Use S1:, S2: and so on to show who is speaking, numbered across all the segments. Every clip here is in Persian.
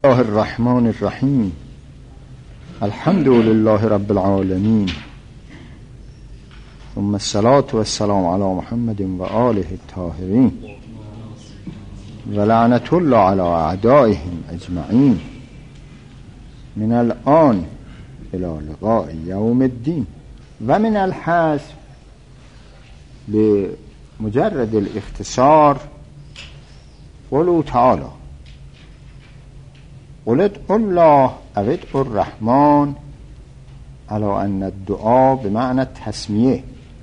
S1: الله الرحمن الرحیم. الحمد لله رب العالمین، ثم الصلاة والسلام علی محمد و آله الطاهرین و لعنت الله علی اعدائهم اجمعین من الآن الى لقاء یوم الدین. و من الحذف بمجرد الاختصار قوله تعالی قل ادعوا الله او ادعوا الرحمن على ان الدعاء بمعنى التسمیه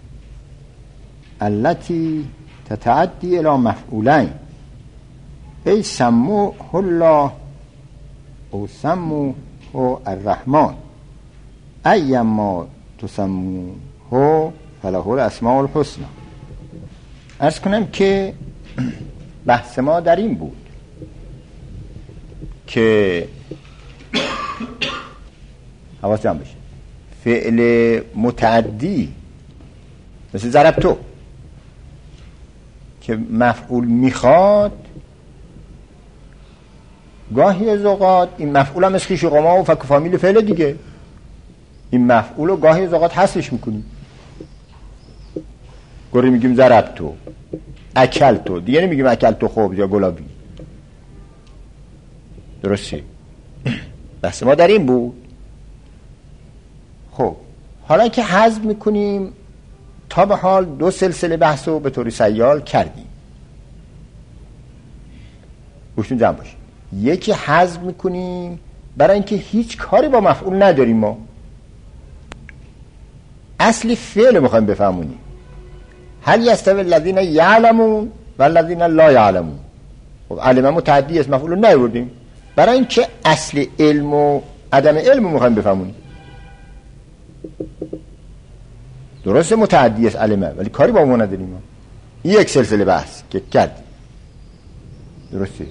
S1: التي تتعدی الى مفعولین ای سموه الله او سموه الرحمن ایما تسموه فله الاسماء الحسنى. عرض کنم که بحث ما در این بود که حواس جمع بشه. فعل متعدی مثل ضربتو که مفعول میخواد، گاهی از اوقات این مفعول هم مثل خیش و قما و فک و فامیل فعل دیگه، این مفعول رو گاهی از اوقات حذفش میکنیم. گوری میگیم ضربتو، اکلتو، دیگه نمیگیم اکلتو خوب یا گلابی. درسته؟ بحث ما در این بود. خب حالا که حذف میکنیم، تا به حال دو سلسله بحث رو به طور سیال کردیم. گوشتون جمع باشه. یکی حذف میکنیم برای اینکه هیچ کاری با مفعول نداریم، ما اصلی فعل میخوایم بفهمونیم. هل یستوی الذین یعلمون و الذین لا یعلمون. خب علم متعدی است، مفعول رو نیاوردیم برای اینکه اصل علم و عدم علم رو میخوایم بفهمونیم. درسته متعدی است علمه، ولی کاری با ما نداریم. ما یک سلسله بحث که کردیم. درسته؟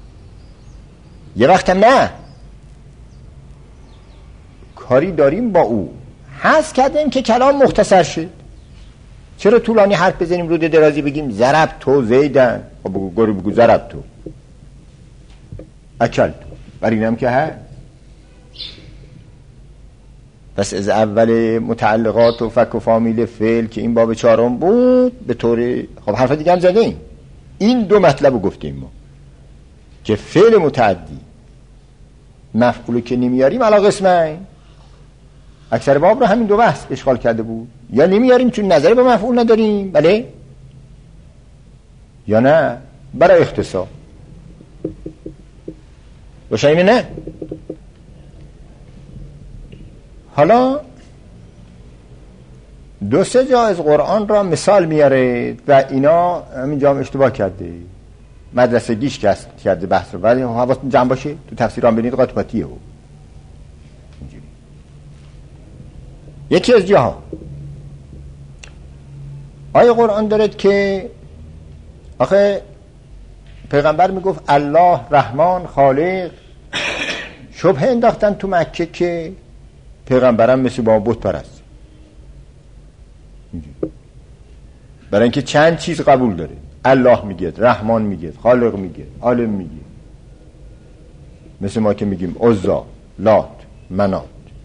S1: یه وقت هم نه، کاری داریم با او، حذف کردیم که کلام مختصر شد. چرا طولانی حرف بزنیم، رو درازی بگیم ضربتو زیدن؟ خب بگو ضربتو، اکلتو، برای اینم که هست. پس از اول متعلقات و فک و فامیل فعل که این باب چهارم بود، به طور خب حرف دیگه هم زدیم. این دو مطلب رو گفتیم ما که فعل متعدی مفعول که نمیاریم علا قسمین. اکثر باب رو همین دو بحث اشغال کرده بود. یا نمیاریم چون نظری به مفعول نداریم، بله، یا نه برای اختصار روشنی. نه حالا دو سه جا از قرآن را مثال میاره و اینا همینجا هم اشتباه کرده، مدرسه گیش کرده بحث رو. ولی حواستون جمع باشه، تو تفسیر هم بینید قاطباتیه. یکی از جاها آیه قرآن دارد که آخه پیغمبر میگفت الله رحمان خالق. شبهه انداختن تو مکه که پیغمبرم مثل با بت پرست، برای اینکه چند چیز قبول داره. الله میگه، رحمان میگه، خالق میگه، عالم میگه. مثل ما که میگیم عزا، لات، منات.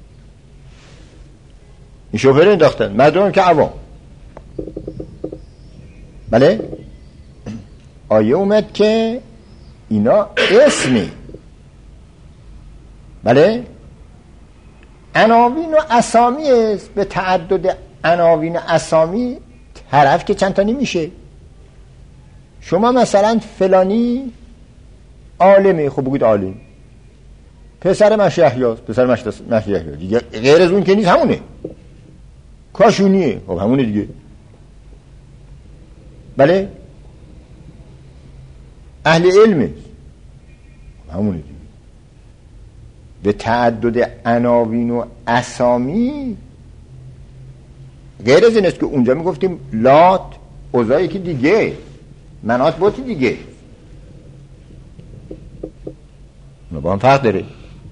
S1: این شبهه انداختن مردم که عوام. بله، آیه اومد که اینا اسمی، بله، عناوین و اسامی است. به تعدد عناوین اسامی طرف که چند تا نمیشه. شما مثلا فلانی عالمه، خب بگید عالم. پسر مشیحیاست، پسر مشیحیاست دیگه، غیر از اون که نیست همونه. کاشونیه، خب همونه دیگه. بله، اهل علمه، خب همونه دیگه. به تعدد عناوین و اسامی غیر از این است که اونجا میگفتیم لات اوضاعی که دیگه، منات بوتی دیگه، اونا با هم فرق داره.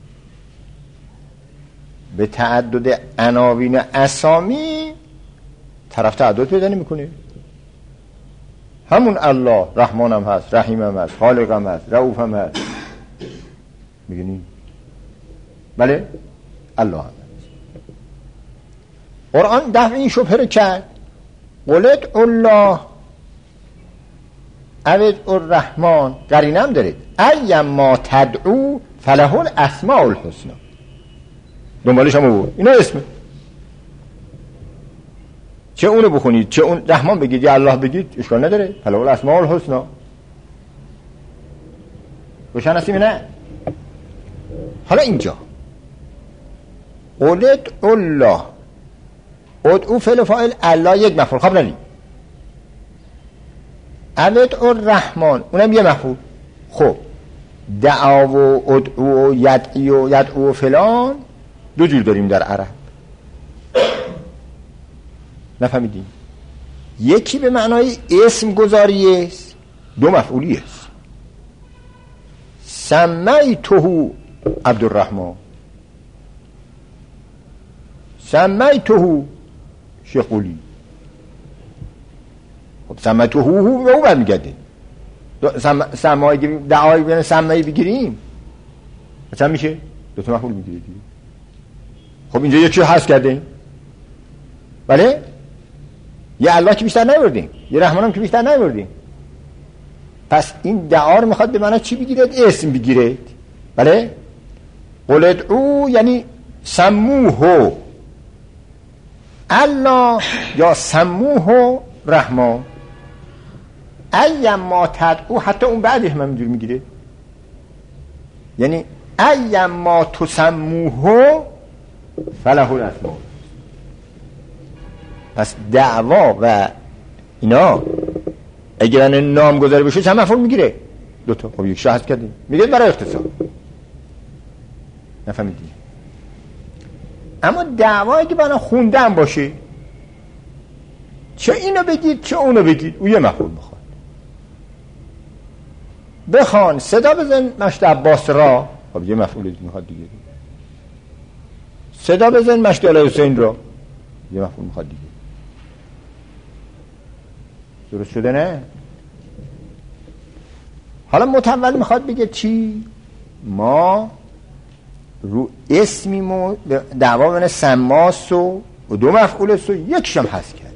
S1: به تعدد عناوین و اسامی طرف تعدد پیدا نمیکنه. همون الله رحمان هم هست، رحیم هم هست، خالق هم هست، رؤوف هم هست. میگنی بله الله. قرآن دفع این شبهه رو کرد. قلت الله اوید الرحمن قرینم دارید ایم ما تدعو فله الاسماء الحسنى. دنبالش هم بود اینا اسمه، چه اونو بخونید چه اون رحمان بگید یا الله بگید اشکال نداره. فله الاسماء الحسنى روشن هستیم نه؟ حالا اینجا قلت الله ادعو فعل فاعل الله یک مفعول خب نرید اوید الرحمن اونم یه مفعول. خب دعا و ادعو و یدعی و یدعو و فلان دو جور داریم در عرب. نفهمیدیم؟ یکی به معنای اسم گذاری است، دو مفعولی است. سمیته عبدالرحمن، سمیته شیخ قولی. خب سمیته هو به او برمیگرده. دعایی بیان سمایی بگیریم مثلا میشه دو تا مفعول میگیره دیگه. خب اینجا یکی حذف کرده بله، یه الله که بیشتر نیوردیم، یه رحمان هم که بیشتر نیوردیم. پس این دعا رو میخواد به معنی چی بگیرد؟ اسم بگیرد. بله قل ادعو یعنی سموه الله یا سموه رحمان. ایم ما تدعو حتی اون بعدی هم اینجور میگیره، یعنی ایم ما تسموه فله الاسماء. پس دعوا و اینا اگر نام گذاری بشه چند مفعول میگیره؟ دوتا. خب یک شهست کردیم میگه برای اختصار. نفهمیدی؟ اما دعوایی که بنا خوندن باشه چه اینو بگید چه اونو بگید او یه مفعول بخواد. بخوان صدا بزن مشت عباس را، خب یه مفعول میخواد دیگه. صدا بزن مشت علی حسین را، یه مفعول میخواد دیگه. درست شده نه؟ حالا متول میخواد بگه چی؟ ما رو اسمیمو دعوا بین سماس و دو مفعول است و یکشم هست کردیم.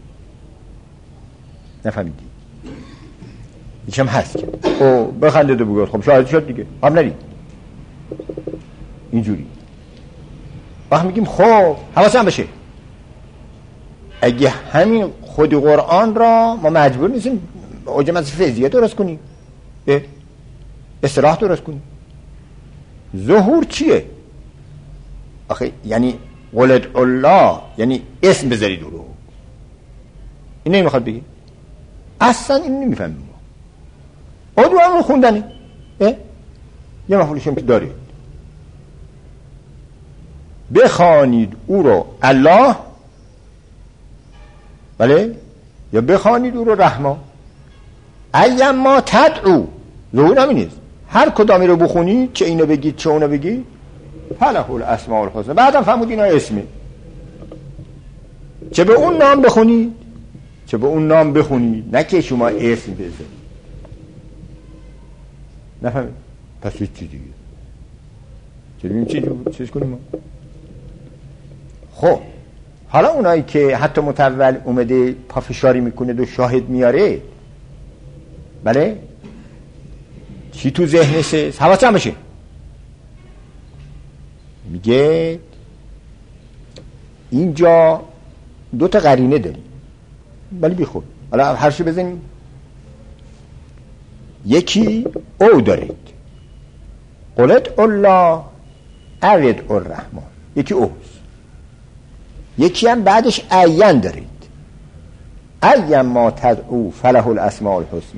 S1: نفهمیدی؟ یکشم هست کرد. او بخنده دو بگرد. خب شاهد شد دیگه. هم نرید اینجوری وقت میگیم خب حواسم بشه اگه همین خود قرآن را ما مجبور نیستیم اوجم از فیضیه درست کنیم، اصطلاح درست کنیم. ظهور چیه؟ آخه یعنی قلت الله یعنی اسم بذارید رو. این نمیخواد بگی اصلا این نمیفهمیم. ما ادعو همون خوندنه یه مفعولش هم که دارید. بخوانید او رو الله بله یا بخوانید او رو رحمان. ایم ما تدعو ظهور همین نیست. هر کدامی رو بخونید چه اینو بگید چه اونو بگید فله الاسماء الحسنى. بعدم فهمید اینا اسمه. چه به اون نام بخونید چه به اون نام بخونید، نه که شما اسم بزنید. نفهمید؟ پس چی دیگه چه ببینیم چیز کنیم ما. خب حالا اونایی که حتی متول اومده پافشاری میکنه و شاهد میاره بله چی تو ذهنشه؟ حواسم بشه. میگه اینجا دو تا قرینه داریم ولی بی خود حالا هرشو بزنیم. یکی او دارید قلت الله اوید الرحمن، یکی اوست. یکی هم بعدش عین دارید ایم ما تدعو فله الاسماء الحسنى.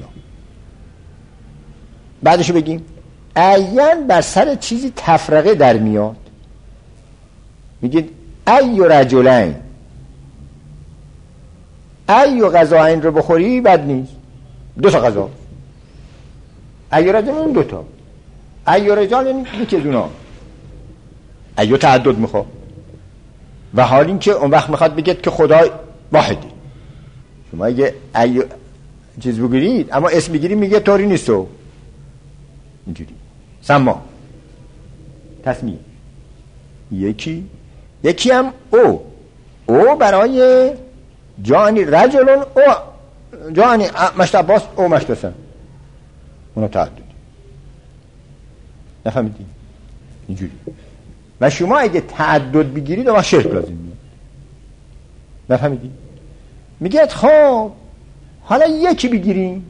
S1: بعدشو بگیم عین بر سر چیزی تفرقه در میاد. میگید ای رجلین، ای غذاین رو بخوری بد نیست، دو تا غذا. ای رجلین دو تا، ای رجال یعنی یکی از اونا. ای تعدد میخواد و حال این که اون وقت میخواد بگید که خدا واحدی. شما اگه ای چیز بگیرید اما اسم بگیرید میگه طوری نیستو اینجوری. سما تسمیه. یکی هم او برای جانی رجلون او جانی مشتباس او مشتسن اونا تعدد. نفهمیدی؟ اینجوری. و شما اگه تعدد بگیرید اما شرک لازم میاد. نفهمیدی؟ میگه خب حالا یکی بگیریم،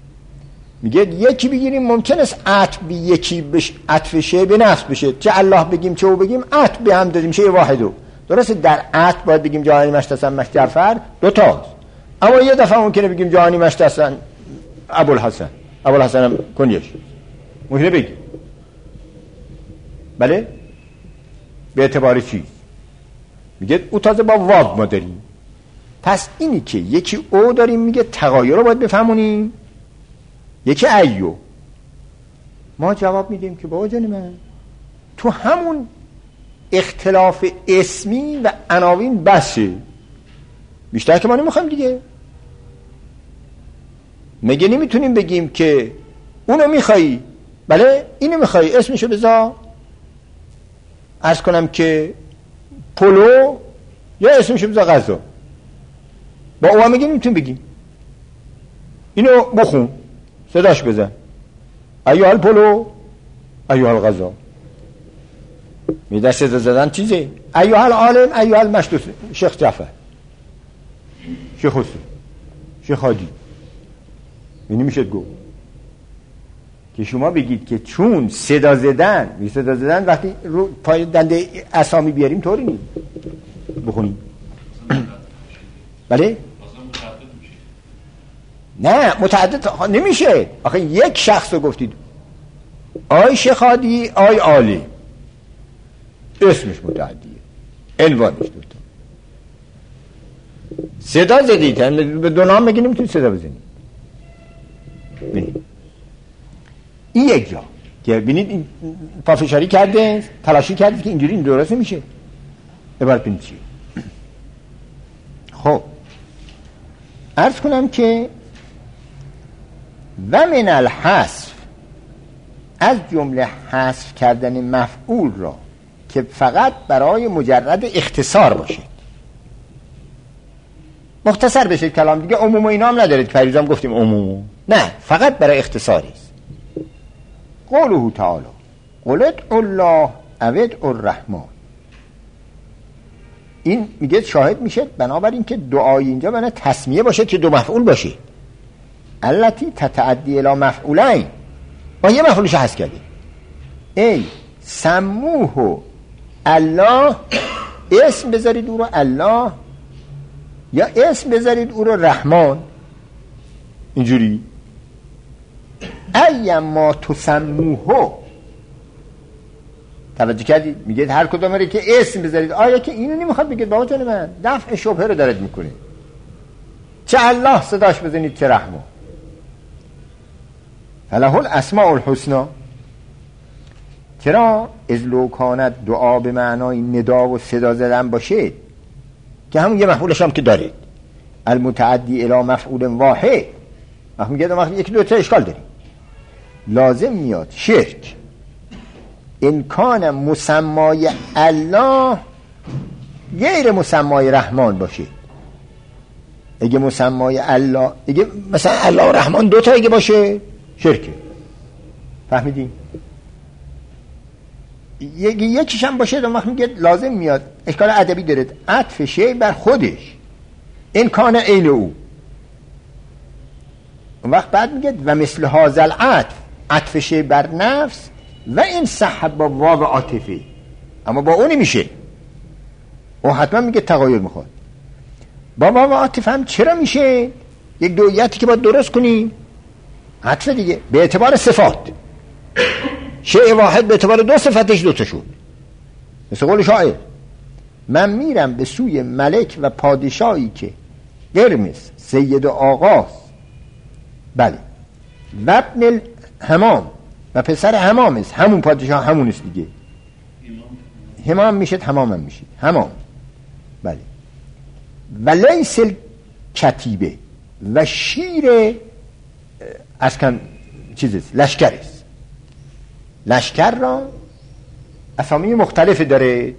S1: ممکن است عطف به یکی عطف شه به نفس بشه، چه الله بگیم چه او بگیم عطف به هم دادیم شه واحدو. درسته در عطف باید بگیم جهانی مشتسن مشجعفر دوتاست، اما یه دفعه ممکنه بگیم جهانی مشتسن ابوالحسن هم کنیش ممکنه بگیم. بله به اعتبار چی؟ میگه او تازه با واو ما داریم. پس اینی که یکی او داریم میگه تغایر رو باید بفهمونیم، یکی ایو. ما جواب میدیم که بابا جان من تو همون اختلاف اسمی و عناوین بسه، بیشتر که ما نمیخوایم دیگه. مگه نمیتونیم بگیم که اونو میخوایی؟ بله اینو میخوایی اسمشو بذار، عرض کنم که پلو یا اسمشو بذار غذا. با او هم میگه نمیتونیم بگیم اینو بخون صداش بزن ایوه الپلو ایوه الغذا. میده صدا زدن چیزه ایوه العالم ایوه المشتوس. شیخ جعفر، شیخ حسین، شیخ هادی. اینی میشه گفت که شما بگید که چون صدا زدن وقتی رو پای دنده اسامی بیاریم طوری نیست بخونیم. بله نه متعدد نمیشه. آخه یک شخص رو گفتید آی شیخ هادی آی عالی، اسمش متعدیه، عنوانش دوتا. صدا زدید به دو نام مگه نمیتونید صدا بزنید؟ این یک جا که بینید این پافشاری کرده، تلاشی کرده که اینجوری این درست نمیشه. عبارت بینید چیه. خب عرض کنم که و من الحذف، از جمله حذف کردن مفعول را که فقط برای مجرد اختصار باشه، مختصر بشه کلام دیگه، عموم و اینا هم ندارید. پریروز هم گفتیم عموم، نه فقط برای اختصاری است. قوله تعالی قل ادعوا الله او ادعوا الرحمن. این میگه شاهد میشه بنابراین که دعای اینجا بنا تسمیه باشه که دو مفعول باشه. التی تتعدی الی مفعولین، ما یه مفعولش حذف کردیم. ای سموه الله، اسم بذارید او رو الله یا اسم بذارید او رو رحمان. اینجوری ایم تسموه. توجه کردید؟ میگه هر کدوم رو که اسم بذارید. آیا که اینو نمیخواد بگید بابا جان من دفع شبهه رو دارد میکنه، چه الله صداش بزنید چه رحمان. فله الاسماء الحسنا. چرا؟ از لو کانت دعا به معنای ندا و صدا زدن باشه که همون یه مفعولش هم که دارید، المتعدی الی مفعول واحد. وقت میگه وقتی یکی دو تا اشکال داریم، لازم میاد شرک امکان مسمای الله غیر مسمای رحمان باشه. اگه مسمای الله، اگه مثلا الله و رحمان دو تا اگه باشه شرکه. فهمیدین؟ یکیش هم باشه وقت میگه لازم میاد اشکال ادبی داره، عطف شی بر خودش، این کان عین او. اون وقت بعد میگه و مثل هازل عطف شی بر نفس و این صحب با واو عاطفی، اما با اونی میشه. او حتما میگه تغایر میخواد. با واو عاطفه هم چرا میشه؟ یک دویتی که باید درست کنی، عطف دیگه به اعتبار صفات. شیء واحد به اعتبار دو صفتش دو تا شد. مثل قول شاعر من میرم به سوی ملک و پادشاهی که قرمز سید و آغاز، بله، و ابن الحمام و پسر حمام است. همون پادشاه همون است دیگه. حمام میشه تمام هم میشه حمام، بله. و لیس کتیبه و شیر اسکن چیز است، لشکر است. لشکر را اسامی مختلفی داره.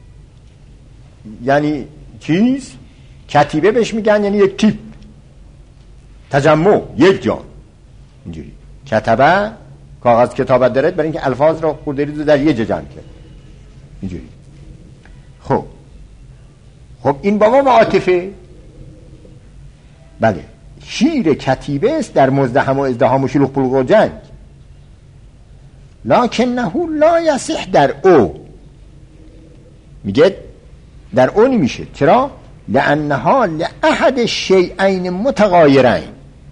S1: یعنی چیز کتیبه بهش میگن، یعنی یک تیپ، تجمع، یک جا، اینجوری. کتبه کاغذ کتابت داره برای اینکه الفاظ رو خودری در یه جا جمع کرد، اینجوری. خب این با ما معاطفه. بله، شیر کتیبه است در مزدحم و ازدحام و شلوغ پلوغ و جنگ، لکنه لا یصح در او. میگه در او نمیشه. چرا؟ لانها لاحد الشیئین متغایرین.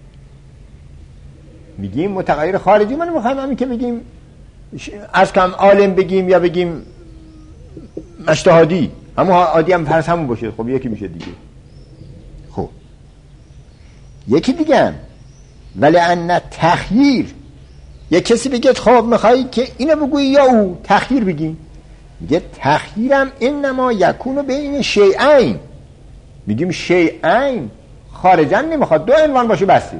S1: میگیم متغیر خارجی، من میخوایم همین که بگیم از کم عالم بگیم یا بگیم مجتهدی، همون عادی هم فرض همون باشه. خب یکی میشه دیگه. خب یکی دیگه هم ولی ان تخییر، یک کسی بگه خب میخوایی که اینو بگویی یا او، تخییر بگیم. میگه تخییرم انما یکونو بین شیئین. میگیم شیئین خارجا نمیخواد دو عنوان باشه بسید.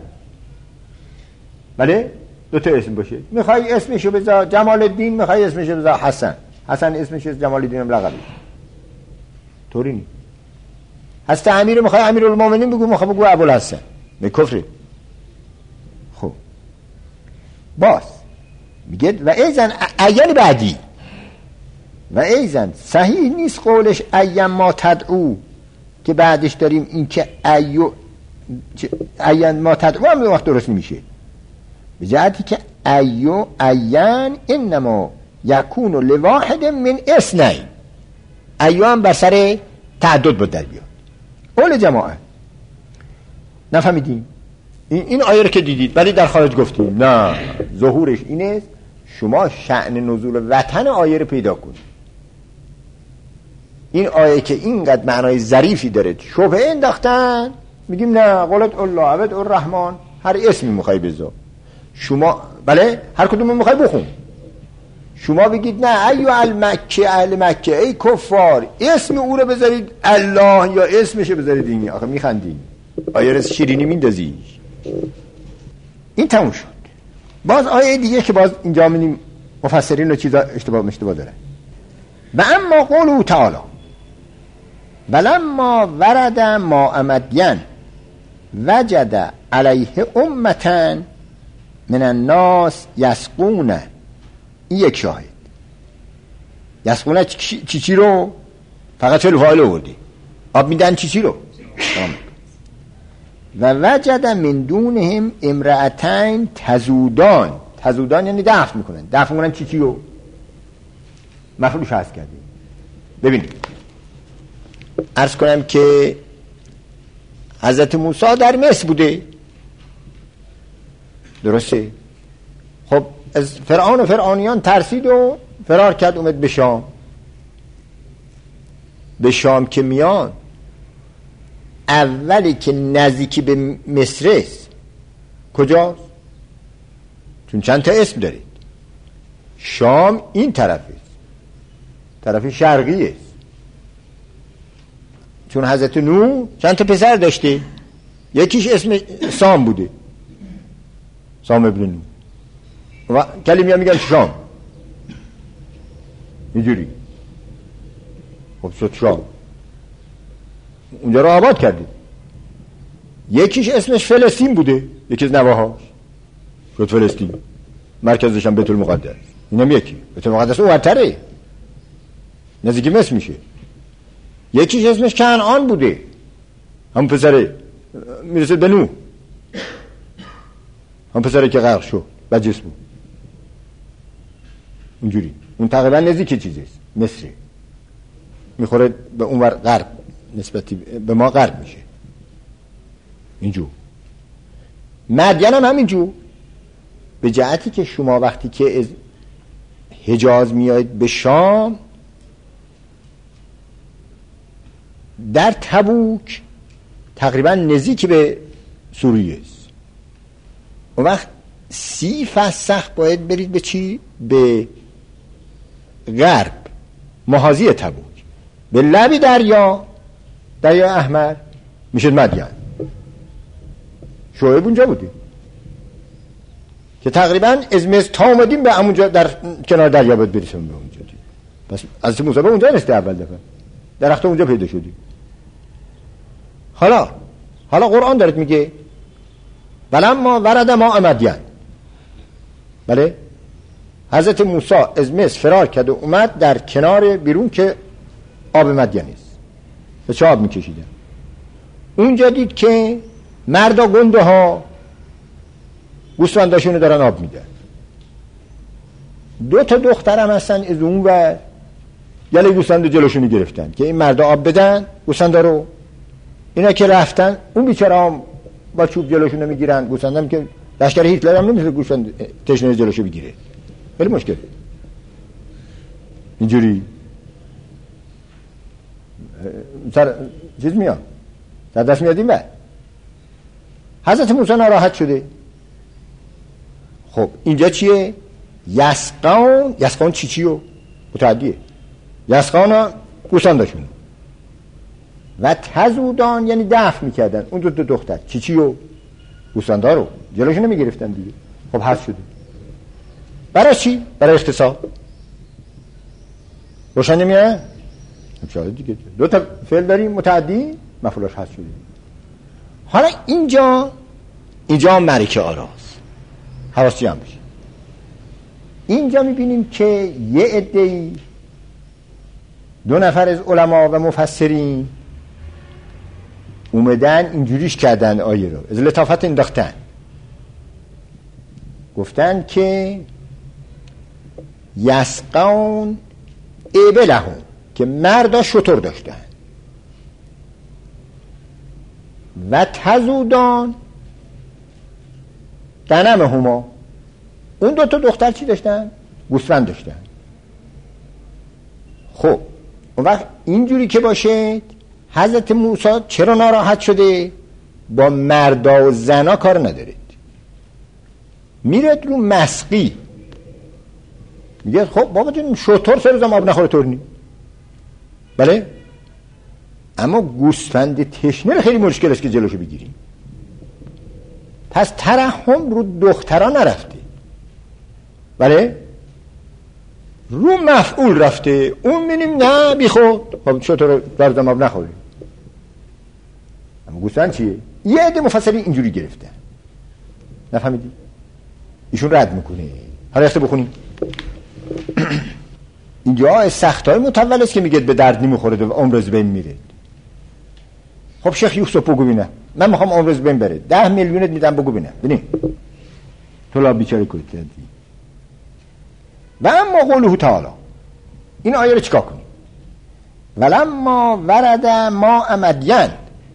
S1: بله دو تا اسم باشه. میخوای اسمشو بذار جمال الدین، میخوای اسمشو بذار حسن، حسن اسمش جمال الدین هم لقبی. طوری نیست. هست امیر میخوای امیرالمومنین بگو، میخوای بگو ابوالحسن، به کفر. خب باز میگه و ایزن ایان بعدی و ایزن صحیح نیست قولش ایان ما تدعو که بعدش داریم این که ایان ما تدعو هم وقت درست نمیشه، به جهتی که ایان انما یکون لواحد من اثنین. ایان بر سر تعدد بود در بیاد. قول جماعت نفهمیدیم این آیه رو که دیدید ولی در خارج گفتیم نه، ظهورش اینه شما شأن نزول وطن آیه رو پیدا کنید. این آیه که اینقدر معنای ظریفی داره شبهه انداختن، میگیم نه، قولت الله عبد الرحمن، هر اسمی میخوای بذار شما، بله هر کدوم میخوای بخون. شما بگید نه ایو المکه، اهل مکه، ای کفار، اسم او رو بذارید الله یا اسمش رو بذارید اینی، آخه میخندین، آیه رو شیرینی میندازی. این تموم شد. باز آیه دیگه که باز اینجا می‌بینیم مفسرین و چیزا اشتباه داره. و اما قوله تعالی ولما ورد ماء مدین وجد علیه امة من الناس یسقون. این یک شاهد. یسقون چی رو؟ فقط فعل فاعل آوردی. آب میدن چی رو؟ و وجد من دونهم امرأتین تزودان. تزودان یعنی دفع میکنن. دفع میکنن چی رو؟ مفعولش هست کردیم. ببینید عرض کنم که حضرت موسی در مصر بوده، درسته؟ خب از فرعون و فرعونیان ترسید و فرار کرد، اومد به شام. به شام که میان، اولی که نزدیکی به مصر است کجاست؟ چون چند تا اسم دارید. شام این طرف است، طرف شرقی است. چون حضرت نوح چند تا پسر داشته، یکیش اسم سام بوده، سام ابن نوح، و کلمی هم میگن شام، اینجوری. خب شد شام، اونجا رو آباد کرده. یکیش اسمش فلسطین بوده، یکی از نواهاش شد فلسطین، مرکزش هم بیت المقدس. اینم یکی، بیت المقدس اونورتره، نزدیک مصر میشه. یکیش اسمش کنعان بوده، هم پسره میرسه به نوح، هم پسره که غرق شد و جسم بود. اینجوری اون تقریبا نزدیک چیزیست، مصر میخوره به اونور غرب، نسبتی به ما غرب میشه. اینجور مدین هم همینجور. به جهتی که شما وقتی که از حجاز میاید به شام، در تبوک تقریبا نزدیک به سوریه است. اون وقت 30 فسخ باید برید به چی؟ به غرب، محاذی تبوک، به لب دریا احمر میشه مدین. شعیب اونجا بودی که تقریبا از مصر تا اومدیم به همونجا در کنار دریا باید برسیم به اونجا. پس از موسی به اونجا رسیده اول دفعه، درخت اونجا پیدا شدی. حالا قرآن داره میگه ولما ورد ماء مدین، بله حضرت موسی از مصر فرار کرد و اومد در کنار بیرون که آب مدین است، به چه آب میکشیدن. اونجا دید که مردا گنده ها گوسفنداشونو دارن آب میدن. 2 دخترم هستن از اون و گله گوسفند جلوشونو گرفتن که این مردا آب بدن گوسفندا رو. اینا که رفتن اون بیچاره هم با چوب جلوشونو میگیرن. گوسفندم که لشکر هیتلر هم نمیشه گوسفند تشنه جلوشو بگیره، خیلی مشکل. اینجوری سر چیز میاد، در دست میاد این. حضرت موسی ناراحت شده. خب اینجا چیه؟ یسقون چیو متعدیه. یسقون گوسفنداشون و تزودان یعنی دفع میکردن اون 2 دختر چیو گوسفندا رو جلوشون نمیگرفتن دیگه. خب حذف شده. برای چی؟ برای اقتصاد. روشن نمیاد؟ شاید دیگه 2 فعل داریم متعدی مفعولش حذف شده. حالا اینجا معرکه آراست. حواس جمع بشه. اینجا میبینیم که یه عده‌ای 2 نفر از علما و مفسرین اومدن اینجوریش کردن آیه رو از لطافت انداختن. گفتن که یسقون ابلهم که مردا شتر داشتن و تزودان غنمهما، اون 2 دختر چی داشتن؟ گوسفند داشتن. خب اون وقت اینجوری که باشه حضرت موسی چرا ناراحت شده؟ با مردا و زنا کار ندارید، میرد رو مسقی، میگه خب بابا جون شتر 3 روزم آب نخوره طور نی، بله، اما گوسفند تشنه خیلی مشکل است که جلوشو بگیریم. پس ترحم رو دختران نرفته، بله، رو مفعول رفته. اون می‌بینیم نه بی خود خب شتر بردم آب نخوره. اما گوسفند چیه؟ یه عده مفسرین اینجوری گرفتن. نفهمیدی؟ ایشون رد میکنه. حالا اخته بخونیم. اینجا سختای متول است که میگه به درد نمیخوره و عمر از بین میره. خب شیخ یوسف بگو ببینم، من میخوام عمر از بین بره، 10 میلیونت میدم بگو ببینم. ببین تو لا بیچاره کردی. و اما قوله تعالی، این آیه رو چیکار کنیم؟ ولما ورد ماء مدین،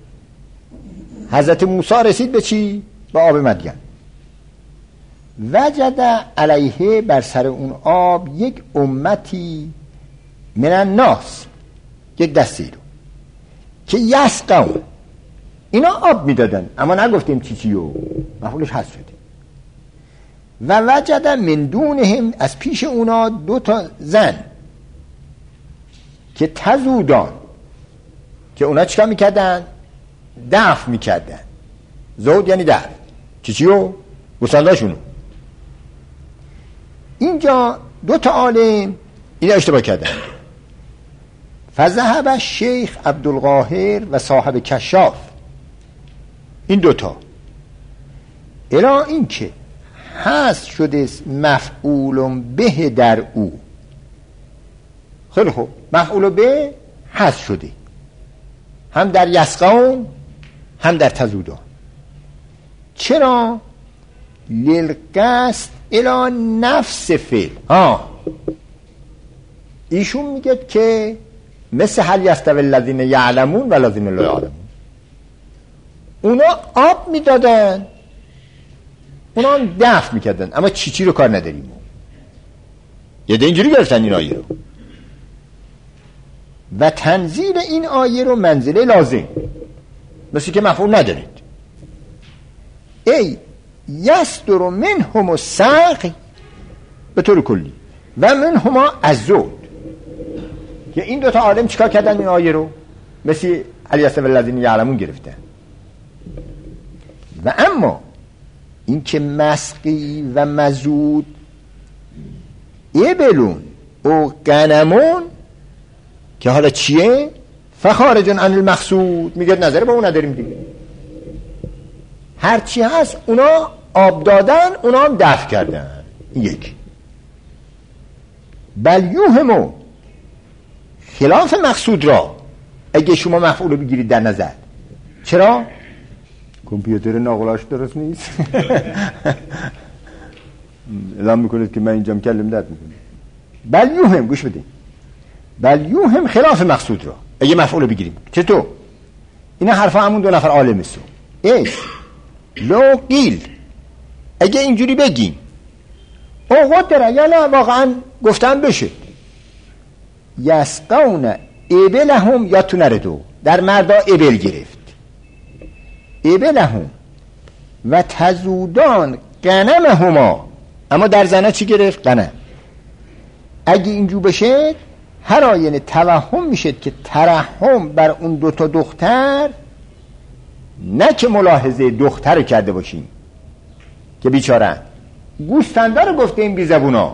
S1: حضرت موسی رسید به چی؟ به آب مدین. وجد علیه، بر سر اون آب، یک امتی من الناس، یک دستی رو که یسقون، اینا آب میدادن اما نگفتیم چیو، مفعولش حذف شده. و وجد من دونهم، از پیش اونا 2 زن که تزودان، که اونا چیکار میکردن؟ دفع میکردن. زود یعنی دفع، چیو؟ گوسفنداشونو. اینجا 2 عالم اینا اشتباه کردن. فذهب الشیخ عبدالقاهر و صاحب کشاف، این 2 الی این که حذف شده مفعول به در او. خیلی خوب، مفعول به حذف شده هم در یسقون هم در تزودان. چرا؟ للقصد الی نفس فعل. ایشون میگه که مثل هل یستوی الذین یعلمون و الذین لا یعلمون، اونا آب میدادن، اونا دفع میکردن، اما چی رو کار نداریم. یه ده اینجوری گرفتن این آیه رو. و تنزیل این آیه رو منزله لازم، مثل که مفعول ندارید. ای یصدر منهم السقی، به طور کلی، و منهم الزود، که این 2 عالم چیکار کردن این آیه رو؟ مثل هل یستوی الذین یعلمون گرفتن. و اما این که مسقی و مزود ابلون او غنمون که حالا چیه؟ فخارجون عن المقصود، میگه نظر با اون نداریم دیگه، هرچی هست اونا آب دادن، اونا هم دفع کردن. یک بل یوهمو، خلاف مقصود را اگه شما مفعول رو بگیرید در نظر. چرا؟ کامپیوتر ناقلاش درست نیست. اعلام میکنید که من اینجا کلم درد میکنم. بل یوهم، گوش بدین، بل یوهم خلاف مقصود را اگه مفعول رو بگیریم. چطور؟ اینا حرفا همون دو نفر عالم است. ایش لو قیل، اگه اینجوری بگیم او قدره، یا نه واقعا گفتن بشه، یسقون ابلهم، یا تو نردو در مردا ابل گرفت، ابلهم و تزودان غنمهما، اما در زنا چی گرفت؟ غنم. اگه اینجور بشه هر آینه توهم میشه که ترحم بر اون دوتا دختر، نه که ملاحظه دختر رو کرده باشیم که بیچاره گوستنده رو گفته این بی زبونا،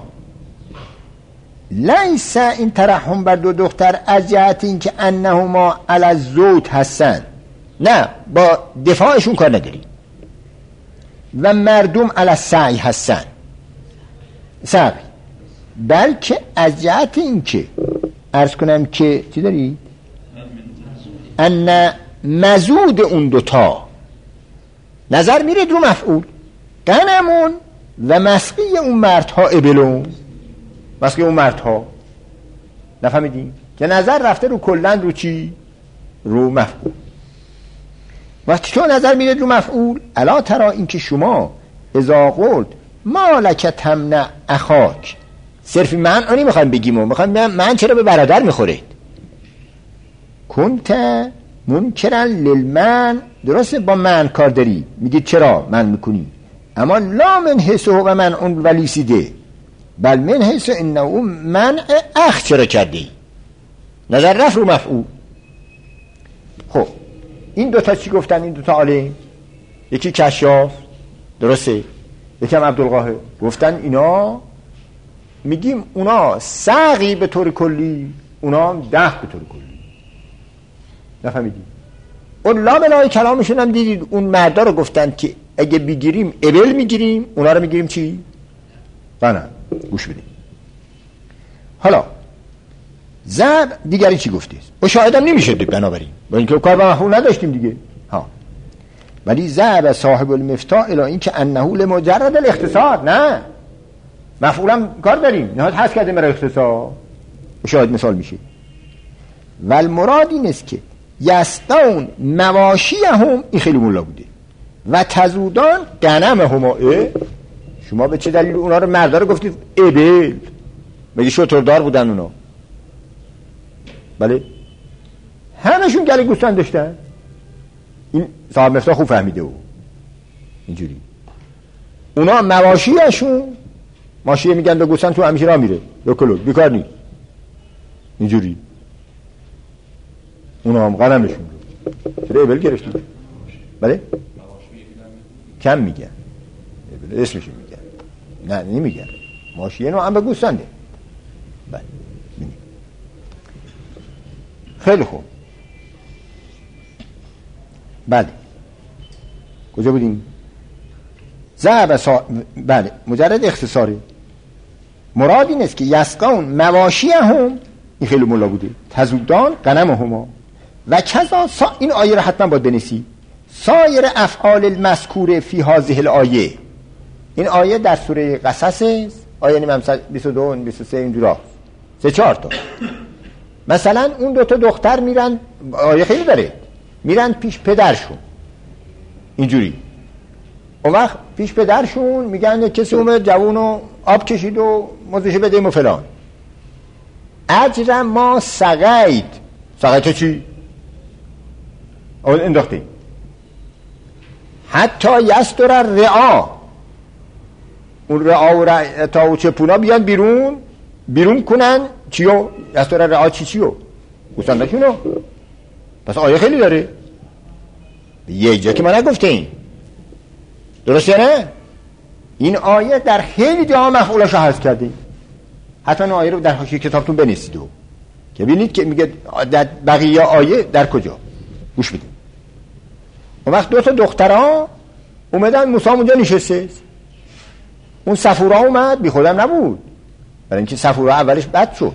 S1: لیس این ترحم بر دو دختر از جهت این که انهما علی الزوج هستن، نه با دفاعشون کار نداری، و مردم علی السعی هستن سعی، بلکه از جهت این که عرض کنم که چی داری؟ ان مزود اون دوتا نظر میره رو مفعول غنمون و مسقی اون مردها ابلون، مسقی اون مردها، نفهمیدین؟ که نظر رفته رو کلن رو چی؟ رو مفعول. وقتی تو نظر میره رو مفعول، الا ترا این که شما اذا قلت ما لک تمنع اخاک، صرف من آنی میخوایم بگیم و میخوایم من چرا به برادر میخورید، کنت منکرا للمن، درسته با من کار داری میگید چرا من میکنی، اما لا من حیث و من اون ولیسیده، بل من حیث انه من اخ چرا کردی، نظر رفت رو مفعول. خب این دوتا چی گفتن؟ این دوتا عالم، یکی کشاف درسته، یکی هم عبدالقاهر، گفتن اینا میگیم اونا ساقی به طور کلی، اونا هم ده به طور کلی. نفهمیدید؟ اون لامنای کلامشون هم دیدید، اون مردا رو گفتن که اگه بگیریم ابل میگیریم، اونا رو میگیریم چی؟ نه گوش بدید. حالا زب دیگری چی گفته؟ و شاهدم نمیشه بنابراین با اینکه کار با مفعول نداشتیم دیگه ها، ولی زب صاحب المفتاح الی این که انه لمجرد الاختصار، نه مفعولم کار داریم، نهایت حذف کرده مرا اختصار، شاهد مثال میشه. والمراد این است که یستون مواشیهم، این خیلی مولا بوده، و تزودان غنمهما، شما به چه دلیل اونا رو مردا رو گفتید ابل؟ مگه شتردار بودن اونا؟ بله همشون گله گوسفند داشتن. این صاحب مفتاح خوب فهمیده او اینجوری، اونا مواشیشون، ماشیه میگن به گوسفند تو همیشه راه میره یا کلو بیکار نیست اینجوری، اونا هم غنمشون رو چرا ابل گرفتن؟ بله کم میگن ابل اسمشون میگن، نه نمیگن ماشیه نوع هم به گوسفنده. بله خیلی خوب. بله کجا بودیم؟ بله مجرد اختصاری. مراد این است که یسقون مواشیهم، این خیلی ملا بوده، تزودان غنمهما و کذا این آیه رو حتما باید بنویسی، سایر افعال المذکوره فی هذه الآیه، این آیه در سوره قصص است، آیه نمیم 22 23 اینجورا 3-4 تا. مثلا اون دوتا دختر میرن، آیه خیلی داره، میرن پیش پدرشون اینجوری، اون وقت پیش پدرشون میگن کسی اومد جوونو آب کشید و مزدش بدهیم و فلان، اجر ما سقید، سقید چی؟ انداختیم حتی یستر رعا، اون رعا و رعتا و چپونا بیان بیرون کنن چیو؟ یستر رعا چیو؟ گوستن نکنو. پس آیه خیلی داره، یه جا که ما نگفتیم درسته نه؟ این آیه در خیلی جاها مفعولش حذف کردیم، حتما آیه رو در حاشیه کتابتون بنویسید که ببینید که میگه در بقیه آیه در کجا. گوش بدید. اون وقت دو تا دخترها اومدن، موسی اونجا نشسته، اون صفورا اومد، بی خودم نبود، برای اینکه صفورا اولش بد شد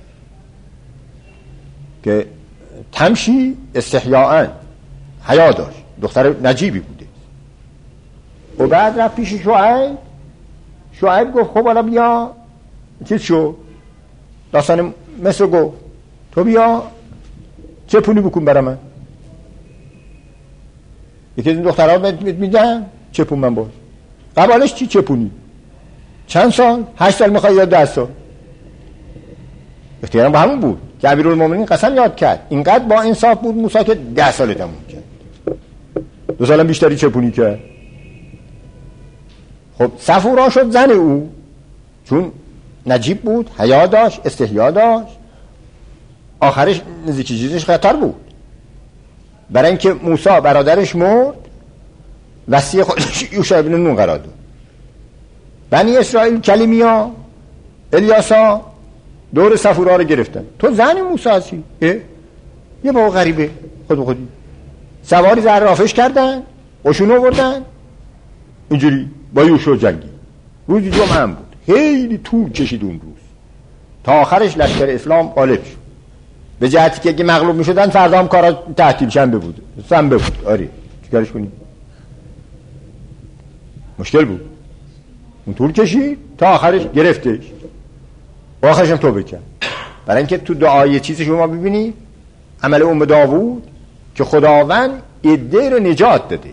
S1: که تمشی استحیاء، حیا داشت، دختر نجیبی بوده. و بعد رفت پیش شعیب گفت خب حالا بیا چیز شو، داستان مصر گفت تو بیا چه پولی بکن برای من. یکی از این دخترها میدن چه پول من باش، قبالش چه پولی، چند سال، 8 سال میخوای یا 10 سال. اختیارم با همون بود که امیرالمومنین قسم یاد کرد اینقدر با انصاف بود موسی که 10 سال تموم کرد، 2 سالم بیشتری چه پولی کرد. خب صفورا شد زن او، چون نجیب بود، حیا داشت، استحیا داشت، آخرش نزدیک چیزش خطر بود. برای اینکه موسی برادرش مرد، وصی خودش یوشع بن نون قرار داد. بنی اسرائیل کلیمیا الیاسا دور صفورا رو گرفتن، تو زن موسی هستی؟ یه بابا غریبه خود به خودی. سواری زرافش کردن، قشون آوردن، اینجوری با یوشع جنگی. روز جمعه هم بود، خیلی طول کشید اون روز تا آخرش لشکر اسلام غالب شد، به جهتی که اگه مغلوب میشدن فردا هم کارا تعطیل شنبه بود، شنبه بود. آره چیکارش کنیم، مشکل بود. اون طول کشید تا آخرش گرفتش، آخرش هم توبه کرد. برای اینکه تو دعای چیزی شما ببینید عمل ام داوود که خداوند عده رو نجات داده،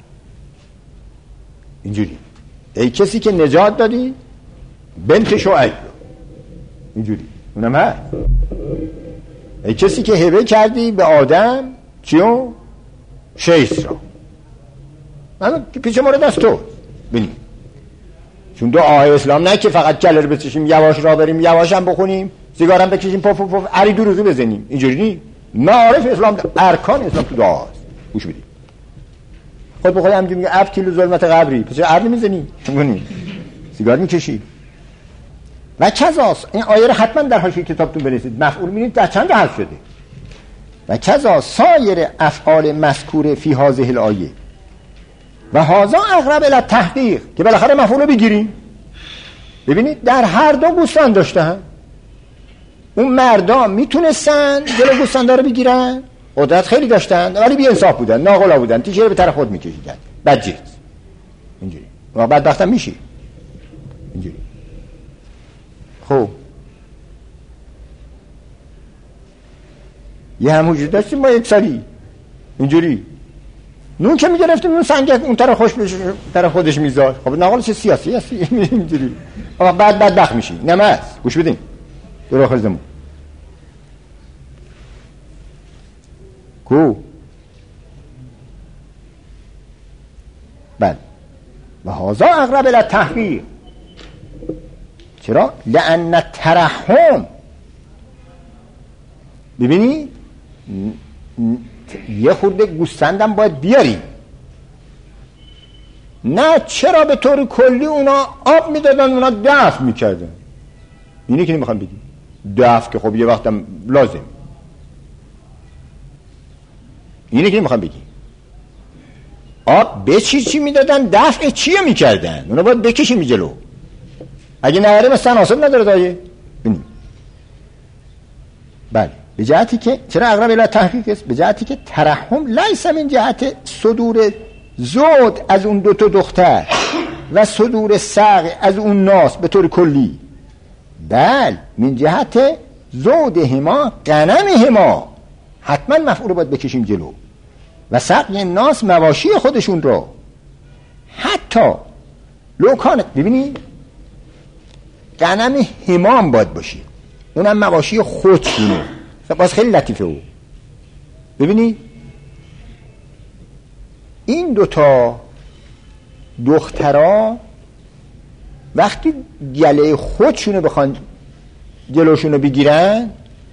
S1: اینجوری ای کسی که نجات دادی بنت شعیب، اینجوری اونم هست. ای کسی که هبه کردی به آدم چیو شیس را، من پیش مورد از تو ببینید. چون دعای اسلام نه که فقط کله رو بچشیم یواش را بریم یواش هم بخونیم، سیگارم بکشیم پف پف پف عری دروغی بزنیم، اینجوری نیست. معارف اسلام، ارکان اسلام تو دعاست. گوش بدید. خود به خود هم میگه 7 کیلو ظلمت قبری، پس عرض میزنی چون سیگار میکشی و کذاست. این آیه رو حتما در حاشیه کتابتون بنویسید، مفعول می‌بینید در چند حذف شده. و کذا سایر افعال مذکوره فی هذه الآیه و هذا اقرب الی التحقیق، که بالاخره مفعول رو بگیریم. ببینید در هر دو گوسفند داشتن، اون مردا میتونستن جلو گوسفندا رو بگیرن، قدرت خیلی داشتن، ولی بی انصاف بودن، ناقلا بودن، تیشه رو به طرف خود میکشیدن، بدجنس اینجوری. و بدبخت هم میشی اینجوری. خب یه همونجوری داشتیم ما یک سالی اینجوری نون که میگرفتیم اون سنگک اون طرف خوش بشه طرف خودش میذار. خب ناقل چه سیاسی هستی اینجوری، اما بعد بدبخت میشی. نماز گوش بدین در آخر زمان کو بله و هذا اقرب الی التحقیق. چرا؟ لأن الترحم، ببینید یه خورده گوسفندم باید بیاری، نه چرا به طور کلی اونا آب میدادن اونا دفع میکردن. اینه که نمیخوام بگیم دفع که خب یه وقتم لازم، اینه که نمیخوام بگیم آب به چی میدادن، دفع چیه میکردن، اونا باید بکشیم جلو. اگه نهاره مثلا تناسب نداره دایه ببینیم. بله به جهتی که چرا اقرب الی تحقیق است، به جهتی که ترحم لیس من جهت صدور زود از اون دو تا دختر و صدور ساق از اون ناس به طور کلی، بل من جهت زودهما غنمهما، حتما مفعول باید بکشیم جلو، و سقی ناس مواشی خودشون رو. حتی لوکانت ببینید غنم همام باید باشی، اونم مواشی خودشونه، باز خیلی لطیفه. او ببینید این دوتا دخترها وقتی گله خودشونو بخوان جلوشونو بگیرن،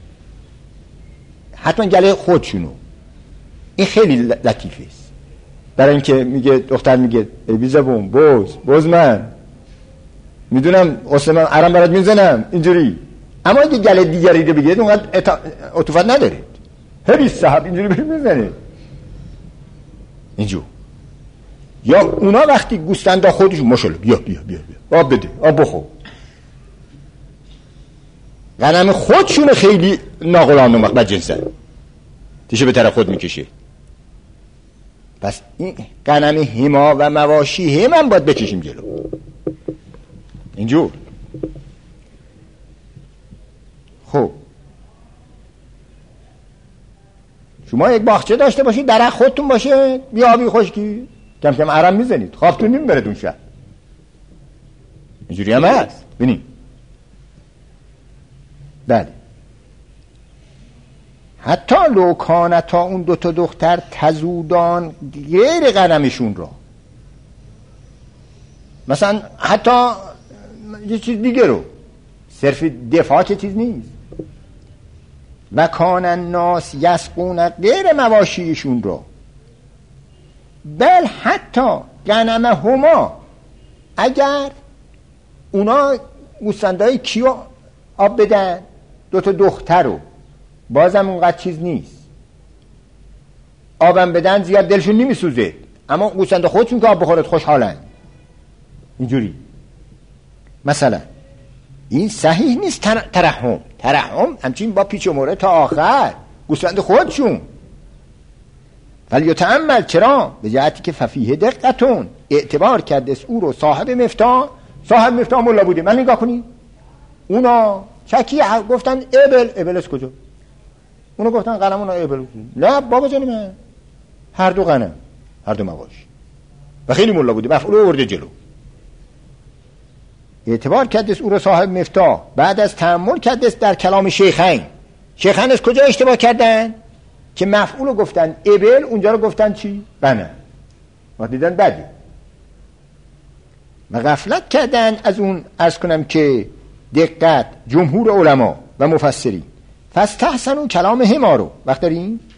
S1: حتما گله خودشونو، این خیلی لطیفه است. برای اینکه میگه دختر میگه ای بی زبون بوز من میدونم اصلا عرم برات میزنم اینجوری، اما اگه گله دیگری رو بگیرید اونقدر عطوفت ندارید، هری صاحب اینجوری میزنه اینجور. یا اونا وقتی گوسفندا خودشون ماشاءالله بیا بیا بیا بیا آب بده آب بخور، غنم خودشون خیلی ناقلان وقت بدجنسن تیشه به طرف خود میکشه. پس این غنم هما و مواشی هم باید بکشیم جلو اینجور. خب شما یک باغچه داشته باشید، درخت خودتون باشه، بیابی خشکی، کم کم عرم میزنید، خوابتون نمیبره اون شب. اینجوری هم هست ببینید. بله حتی لوکانتا اون دوتا دختر تزودان غیر غنمشون را، مثلا حتی یه چیز دیگه رو، صرف دفاع چه چیز نیست. و کان الناس یسقون غیر مواشیشون رو، بل حتی غنم هما، اگر اونا گوسفندای کیو آب بدن، دوتا دختر رو، بازم اونقدر چیز نیست، آبم بدن زیاد دلشون نمیسوزه، اما گوسفند خودشون که آب بخورد خوشحالن اینجوری. مثلا این صحیح نیست. ترحم همچین با پیچ و مره تا آخر گوسفند خودشون. ولی یتأمل، چرا؟ به جهتی که ففیه دقتون، اعتبار کرده او رو صاحب مفتاح ملا بوده. من نگاه کنید اونا چکی گفتن ابل از کجا؟ اونا گفتن غنم، اونا ابل. نه بابا جان من، هر دو غنم هر دو مواش، و خیلی ملا بوده، مفعول آورده جلو. اعتبار کرده او رو صاحب مفتاح، بعد از تأمل کرده در کلام شیخین از کجا اشتباه کردن؟ که مفعول رو گفتن ابل، اونجا رو گفتن چی؟ غنم. و دیدن بدی و غفلت کردن از اون. عرض کنم که دقت جمهور علما و مفسرین فاستحسنوا کلام هما رو وقت داریم